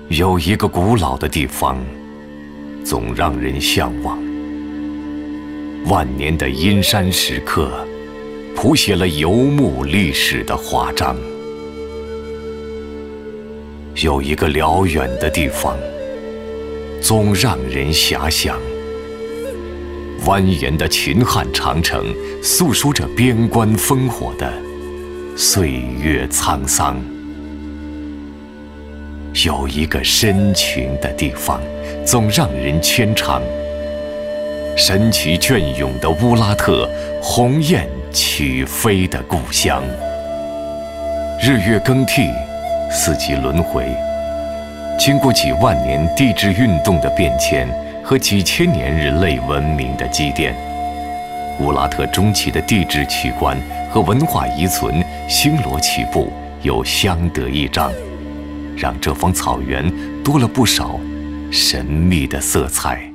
有一个古老的地方，总让人向往。万年的阴山石刻，谱写了游牧历史的华章。有一个辽远的地方，总让人遐想。蜿蜒的秦汉长城，诉说着边关烽火的岁月沧桑。有一个深情的地方，总让人牵肠。神奇隽永的乌拉特，鸿雁起飞的故乡。日月更替，四季轮回，经过几万年地质运动的变迁和几千年人类文明的积淀，乌拉特中期的地质奇观和文化遗存星罗棋布，又相得益彰，让这方草原多了不少神秘的色彩。